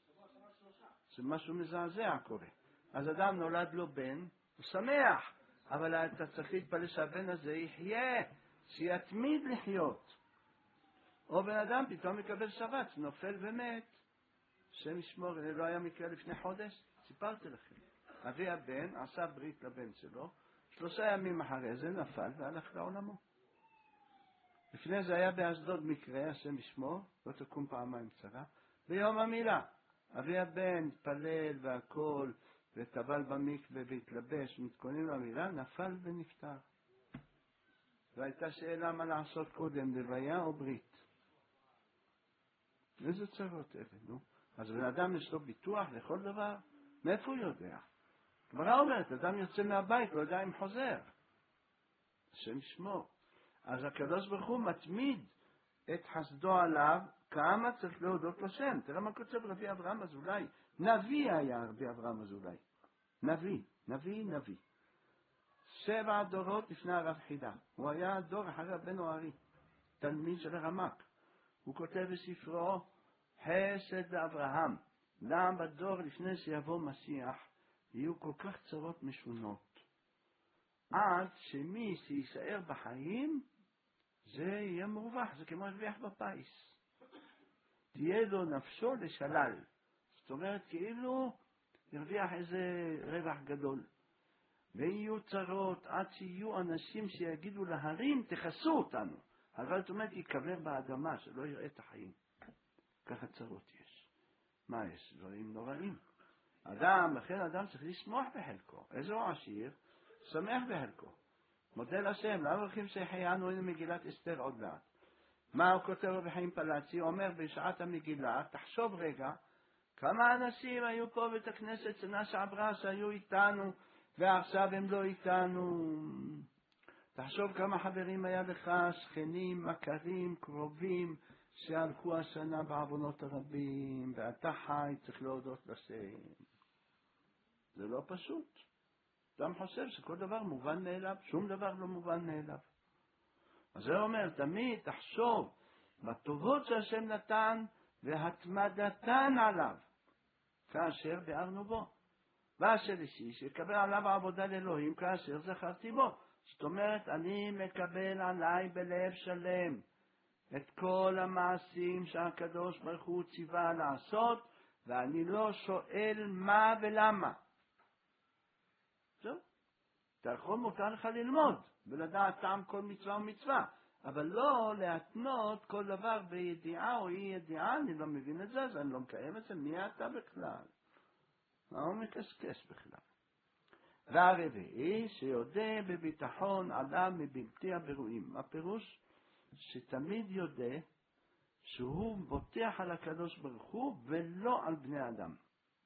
זה משהו מזעזע קורה. אז אדם נולד לו בן, הוא שמח, אבל אתה צריך להתפלל שהבן הזה יחיה, שיתמיד לחיות. או בן אדם פתאום מקבל שבץ, נופל ומת. השם ישמור, לא היה מקרה לפני חודש? סיפרתי לכם. אבי הבן עשה ברית לבן שלו, 3 ימים אחרי זה נפל והלך לעולמו. לפני זה היה באשדוד מקרה, השם ישמור, לא תקום פעמיים צרה, ביום המילה. אבי הבן התפלל והכל, וטבל במקווה והתלבש, מתכונן למילה, נפל ונפטר. והייתה שאלה מה לעשות קודם, לוויה או ברית. איזה צרות אלה, נו? אז בן אדם יש לו ביטוח לכל דבר? מאיפה הוא יודע? גמרא אומרת, אדם יוצא מהבית, לא יודע אם חוזר. השם ישמור. אז הקדוש ברוך הוא מתמיד את חסדו עליו, כמה צריך להודות לשם. תראה מה כותב רבי אברהם אזולאי. נביא היה רבי אברהם אזולאי. נביא. 7 דורות לפני הרב חידה. הוא היה דור אחרי הבן אוהרי, תלמיד של הרמ"ק. הוא כותב בספרו, חסד לאברהם. למה בדור לפני שיבוא משיח, יהיו כל כך צרות משונות. עד שמי שישאר בחיים, זה יהיה מרווח, זה כמו הרוויח בפיס. תהיה לו נפשו לשלל. זאת אומרת, כאילו ירוויח איזה רווח גדול. ויהיו צרות עד שיהיו אנשים שיגידו להרים, תכסו אותנו. אבל זאת אומרת, יקבר באדמה, שלא יראה את החיים. ככה צרות יש. מה יש? דברים נוראים. לכן אדם צריך לשמוח בחלקו. איזה הוא עשיר? שמח בחלקו. מודה לשם, למה הולכים שהחיינו, הנה מגילת אסתר עוד מעט. מה הוא כותב בחיים פלצי? הוא אומר בשעת המגילה, תחשוב רגע, כמה אנשים היו פה בית הכנסת שנה שעברה שהיו איתנו, ועכשיו הם לא איתנו. תחשוב כמה חברים היה לך, שכנים, מכרים, קרובים, שהלכו השנה בעוונות הרבים, ואתה חי, צריך להודות לשם. זה לא פשוט. אדם חושב שכל דבר מובן מאליו, שום דבר לא מובן מאליו. אז זה אומר, תמיד תחשוב בטובות שהשם נתן והתמדתן עליו, כאשר ביארנו בו. והשלישי, שיקבל עליו עבודה לאלוהים כאשר זכרתי בו. זאת אומרת, אני מקבל עליי בלב שלם את כל המעשים שהקדוש ברוך הוא ציווה לעשות, ואני לא שואל מה ולמה. זהו. אתה יכול מותר לך ללמוד, ולדעת טעם כל מצווה ומצווה, אבל לא להתנות כל דבר בידיעה או אי ידיעה, אני לא מבין את זה, אז אני לא מקיים את זה, מי אתה בכלל? מה הוא מקשקש בכלל? והרביעי, שיודע בביטחון עליו מבלתי הבירואים. הפירוש שתמיד יודע שהוא בוטח על הקדוש ברוך הוא ולא על בני אדם.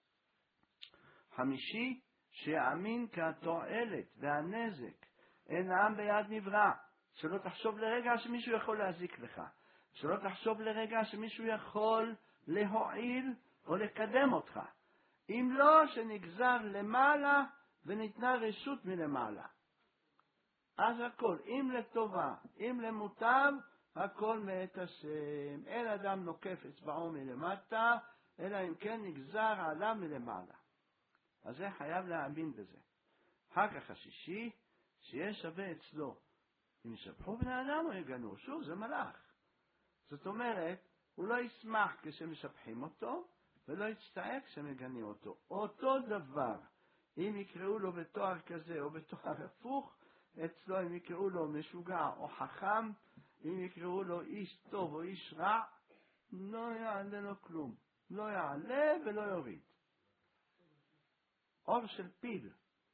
5, שיאמין כי התועלת והנזק אינם ביד נברא. שלא תחשוב לרגע שמישהו יכול להזיק לך. שלא תחשוב לרגע שמישהו יכול להועיל או לקדם אותך. אם לא שנגזר למעלה וניתנה רשות מלמעלה. אז הכל, אם לטובה, אם למוטב, הכל מאת השם. אין אדם נוקף אצבעו מלמטה, אלא אם כן נגזר עליו מלמעלה. אז זה חייב להאמין בזה. אחר כך 6, שיש שווה אצלו. אם ישבחו בני אדם או יגנו, שוב זה מלאך. זאת אומרת, הוא לא ישמח כשמשבחים אותו, ולא יצטעק כשמגנים אותו. אותו דבר, אם יקראו לו בתואר כזה או בתואר הפוך, אצלו אם יקראו לו משוגע או חכם, אם יקראו לו איש טוב או איש רע, לא יעלה לו כלום. לא יעלה ולא יוריד. אור של פיל.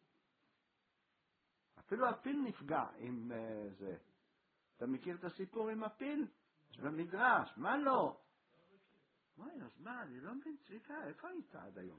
אפילו הפיל נפגע עם זה. אתה מכיר את הסיפור עם הפיל? יש במדרש, מה לא? אז מה, אני לא מבין, צביקה, איפה היית עד היום?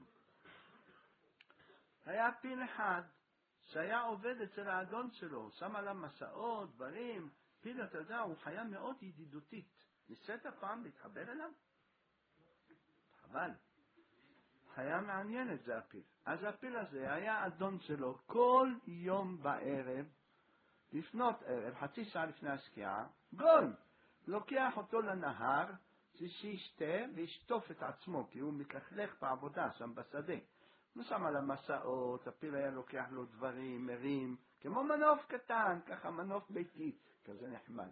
היה פיל אחד שהיה עובד אצל האדון שלו, שם עליו מסעות, דברים. פיל, אתה יודע, הוא חיה מאוד ידידותית. ניסית פעם להתחבר אליו? חבל. חיה מעניינת זה הפיל. אז הפיל הזה היה אדון שלו כל יום בערב, לפנות ערב, חצי שעה לפני השקיעה, גול, לוקח אותו לנהר, שישתה וישטוף את עצמו, כי הוא מתלכלך בעבודה שם בשדה. הוא שם על המסעות, הפיל היה לוקח לו דברים, מרים, כמו מנוף קטן, ככה מנוף ביתי, כזה נחמד.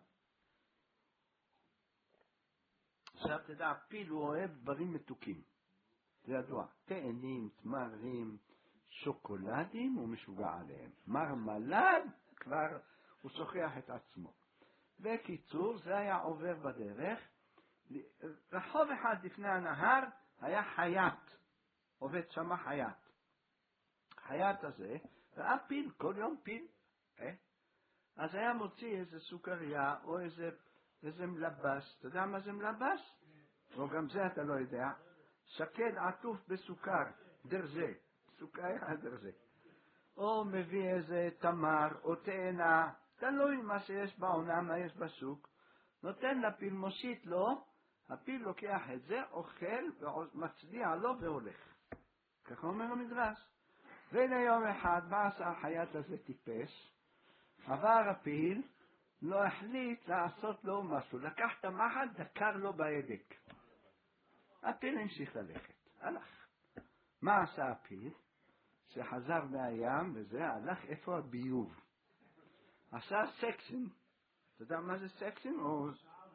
עכשיו תדע, הפיל הוא אוהב דברים מתוקים. זה ידוע, תאנים, תמרים, שוקולדים הוא משוגע עליהם. מרמלד כבר הוא שוכח את עצמו. בקיצור, זה היה עובר בדרך. רחוב אחד לפני הנהר היה חייט, עובד שמה חייט. חייט הזה ראה פיל, כל יום פיל. אז היה מוציא איזה סוכריה או איזה מלבס. אתה יודע מה זה מלבס? או גם זה אתה לא יודע. שקד עטוף בסוכר, דרזה, סוכריה דרזה. או מביא איזה תמר או תאנה, תלוי מה שיש בעונה, מה יש בשוק. נותן לפיל, מושיט לו, הפיל לוקח את זה, אוכל ומצדיע לו והולך. ככה אומר המדרש. והנה יום אחד, מה עשה החייט הזה טיפש? עבר הפיל, לא החליט לעשות לו משהו. לקח את המחט, דקר לו בהדק. הפיל המשיך ללכת, הלך. מה עשה הפיל? שחזר מהים וזה, הלך איפה הביוב. עשה סקשן. אתה יודע מה זה סקשן? או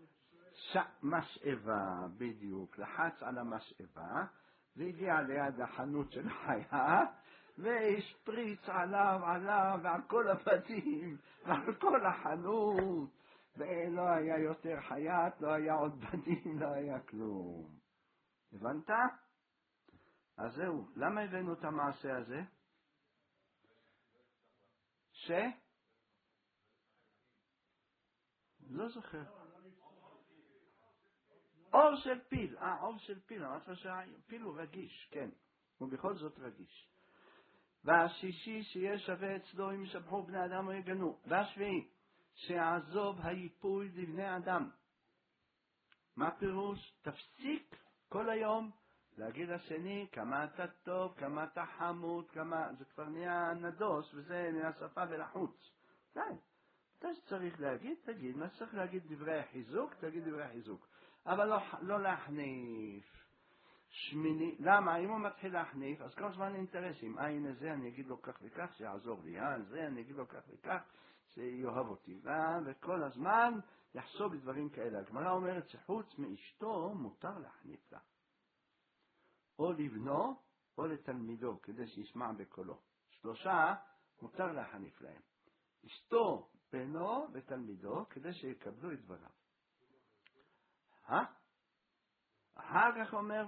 משאבה, בדיוק. לחץ על המשאבה, והגיע ליד החנות של החיה, והשפריץ עליו ועל כל הבתים, ועל כל החנות. ולא היה יותר חייט, לא היה עוד בתים, לא היה כלום. הבנת? אז זהו, למה הבאנו את המעשה הזה? לא זוכר. אור של פיל, אור של פיל, פיל הוא רגיש, כן, הוא בכל זאת רגיש. והשישי שיהיה שווה אצלו אם ישבחו בני אדם או יגנו. והשביעי, שיעזוב היפוי לבני אדם. מה פירוש? תפסיק כל היום להגיד לשני כמה אתה טוב, כמה אתה חמוד, כמה... זה כבר נהיה נדוס וזה נהיה שפה ולחוץ. די. אתה שצריך להגיד, תגיד. מה שצריך להגיד דברי חיזוק, תגיד דברי חיזוק. אבל לא להחניף. שמיני, למה? אם הוא מתחיל להחניף, אז כל זמן אינטרסים. הנה זה, אני אגיד לו כך וכך, שיעזור לי. זה, אני אגיד לו כך וכך, שיאהב אותי. וכל הזמן יחשוב בדברים כאלה. הגמרא אומרת שחוץ מאשתו מותר להחניף לה. או לבנו, או לתלמידו, כדי שישמע בקולו. 3 מותר להחניף להם. אשתו, בנו ותלמידו, כדי שיקבלו את דבריו. אחר כך אומר,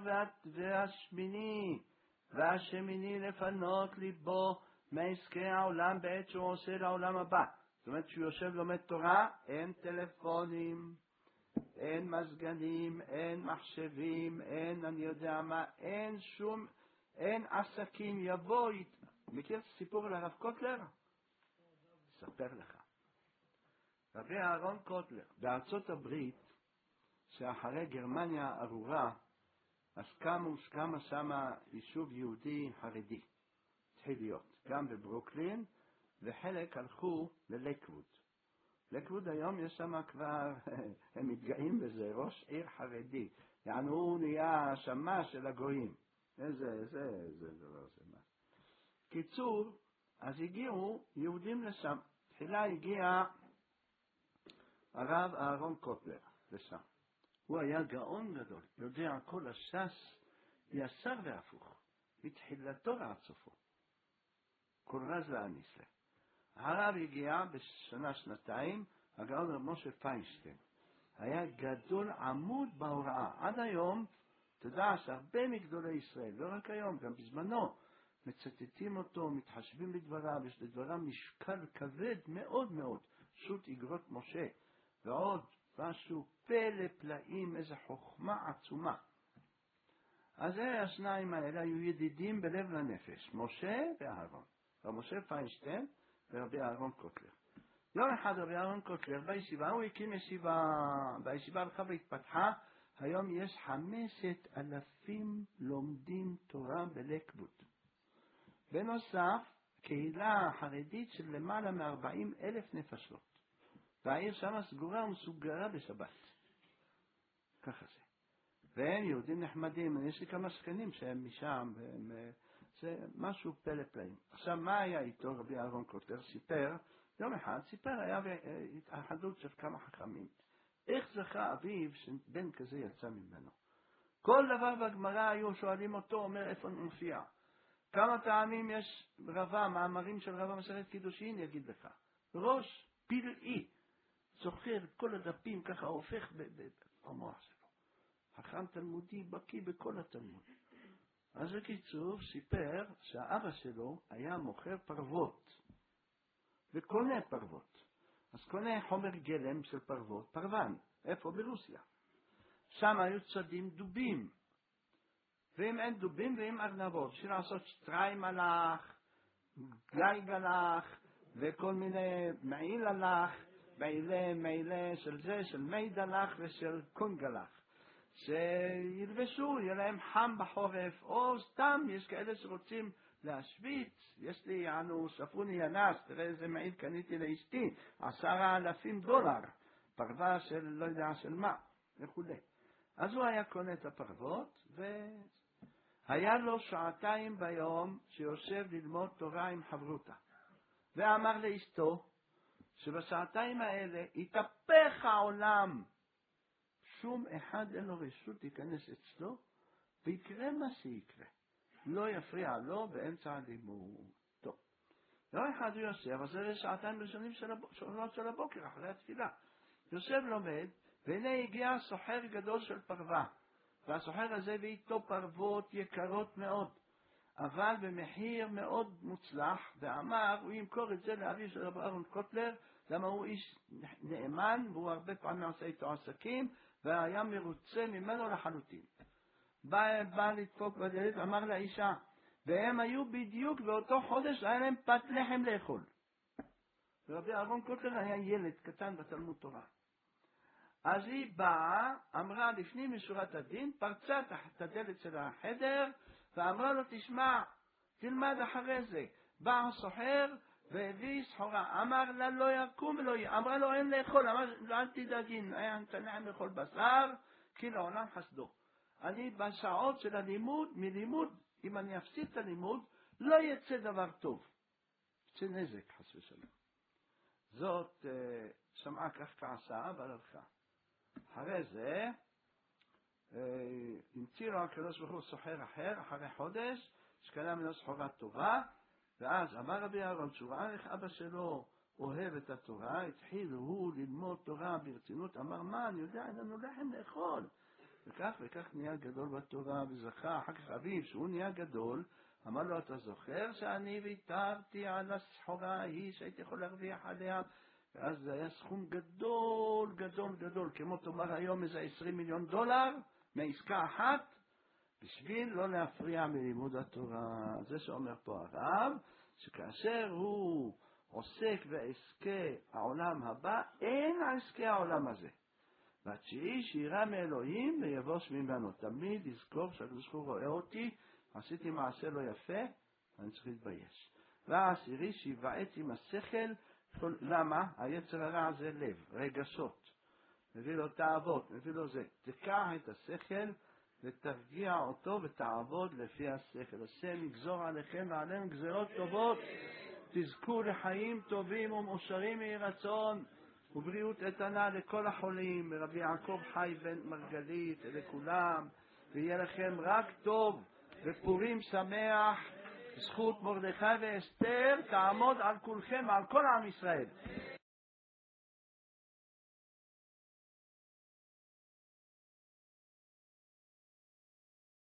והשמיני לפנות ליבו מעסקי העולם בעת שהוא עושה לעולם הבא. זאת אומרת, שהוא יושב לומד תורה, אין טלפונים, אין מזגנים, אין מחשבים, אין אני יודע מה, אין עסקים, יבוא. מכיר סיפור על הרב קוטלר? אספר לך. רבי אהרון קוטלר, בארצות הברית, שאחרי גרמניה הארורה, אז קמה שמה יישוב יהודי חרדי, התחיל להיות, גם בברוקלין, וחלק הלכו ללקווד. לקווד היום יש שם כבר, הם מתגאים בזה, ראש עיר חרדי, יענו הוא נהיה שמה של הגויים. זה לא עושה מה. קיצור, אז הגיעו יהודים לשם. תחילה הגיע הרב אהרון קוטלר לשם. הוא היה גאון גדול, יודע כל הש"ס ישר והפוך, מתחילתו ועד סופו. כל רז להניסה. הרב הגיע בשנה-שנתיים, הגאון רב משה פיינשטיין. היה גדול עמוד בהוראה. עד היום, תדע שהרבה מגדולי ישראל, לא רק היום, גם בזמנו, מצטטים אותו, מתחשבים בדבריו, יש לדבריו משקל כבד מאוד מאוד. שו"ת איגרות משה, ועוד משהו פלא פלאים, איזו חוכמה עצומה. אז השניים האלה היו ידידים בלב לנפש, משה ואהרון. רב משה פיינשטיין ורבי אהרון קוטלר. יום אחד רבי אהרון קוטלר בישיבה, הוא הקים ישיבה, בישיבה הלכה והתפתחה, היום יש 5,000 לומדים תורה בלקווד. בנוסף, קהילה חרדית של למעלה מ-40,000 נפשות. והעיר שמה סגורה ומסוגרה בשבת. ככה זה. והם יהודים נחמדים, יש לי כמה שכנים שהם משם, זה משהו פלא פלאים. עכשיו, מה היה איתו רבי אהרון קוטלר? סיפר, יום אחד סיפר, היה התאחדות של כמה חכמים. איך זכה אביו שבן כזה יצא ממנו? כל דבר בגמרא היו שואלים אותו, אומר איפה מופיע. כמה פעמים יש רבה, מאמרים של רבה מסכת קידושין יגיד לך, ראש פלאי, זוכר כל הדפים ככה הופך במוח שלו. חכם תלמודי בקיא בכל התלמוד. אז בקיצור סיפר שהאבא שלו היה מוכר פרוות וקונה פרוות. אז קונה חומר גלם של פרוות, פרוון, איפה? ברוסיה. שם היו צדים דובים. ואם אין דובים ואם ארנבות, בשביל לעשות שטריים מלאך, גלייג הלך, וכל מיני מעיל הלך, מעילה של זה, של מיד הלך ושל קונג הלך. שילבשו, יהיה להם חם בחורף, או סתם, יש כאלה שרוצים להשוויץ. יש לי, שפוני ינס, תראה איזה מעיל קניתי לאשתי, $10,000, פרווה של לא יודע של מה, וכו'. אז הוא היה קונה את הפרוות, והיה לו 2 ביום שיושב ללמוד תורה עם חברותה. ואמר לאשתו, שבשעתיים האלה יתהפך העולם, שום אחד אין לו רשות להיכנס אצלו, ויקרה מה שיקרה. לא יפריע לו באמצע הלימוד. טוב. לא אחד הוא יושב, אז זה 2 ראשונים של הבוקר, אחרי התפילה. יושב לומד, והנה הגיע סוחר גדול של פרווה. והסוחר הזה ואיתו פרוות יקרות מאוד, אבל במחיר מאוד מוצלח, ואמר, הוא ימכור את זה לאביו של רב אהרון קוטלר, למה הוא איש נאמן, והוא הרבה פעמים עושה איתו עסקים, והיה מרוצה ממנו לחלוטין. בא לדפוק בדלת, אמר לאישה, והם היו בדיוק באותו חודש, היה להם פת לחם לאכול. ורבי אהרון קוטלר היה ילד קטן בתלמוד תורה. אז היא באה, אמרה לפנים משורת הדין, פרצה תחת הדלת של החדר, ואמרה לו, תשמע, תלמד אחרי זה. בא הסוחר והביא סחורה, אמר לה לא יקום ולא יהיה, אמרה לו אין לאכול, אמר לו אל תדאגין, היה נתנה לאכול בשר, כי לעולם חסדו. אני בשעות של הלימוד, מלימוד, אם אני אפסיד את הלימוד, לא יצא דבר טוב. יצא נזק, חס ושלום. זאת שמעה כך כעסה, אבל הלכה. אחרי זה, המציאו הקדוש ברוך הוא סוחר אחר, אחרי חודש, שקנה ממנו סחורה טובה, ואז אמר רבי אהרון, שהוא ראה איך אבא שלו אוהב את התורה, התחיל הוא ללמוד תורה ברצינות, אמר, מה, אני יודע, אין לנו לחם לאכול. וכך נהיה גדול בתורה, וזכה, אחר כך אביו, שהוא נהיה גדול, אמר לו, אתה זוכר שאני ויתרתי על הסחורה ההיא, שהייתי יכול להרוויח עליה, ואז זה היה סכום גדול, גדול, גדול, כמו תאמר היום איזה $20 מיליון, מעסקה אחת, בשביל לא להפריע מלימוד התורה. זה שאומר פה הרב, שכאשר הוא עוסק בעסקי העולם הבא, אין עסקי העולם הזה. והתשיעי שירא מאלוהים ויבוש ממנו. תמיד יזכור שהקדוש ברוך הוא רואה אותי, עשיתי מעשה לא יפה, אני צריך להתבייש. והעשירי שיבעט עם השכל, למה? היצר הרע זה לב, רגשות. מביא לו תאוות, מביא לו זה. תקח את השכל ותרגיע אותו ותעבוד לפי השכל. השם יגזור עליכם ועליהם גזרות טובות. תזכו לחיים טובים ומאושרים מיהי רצון ובריאות איתנה לכל החולים, רבי יעקב חי בן מרגלית, לכולם, ויהיה לכם רק טוב ופורים שמח. זכות מרדכי ואסתר תעמוד על כולכם, על כל עם ישראל.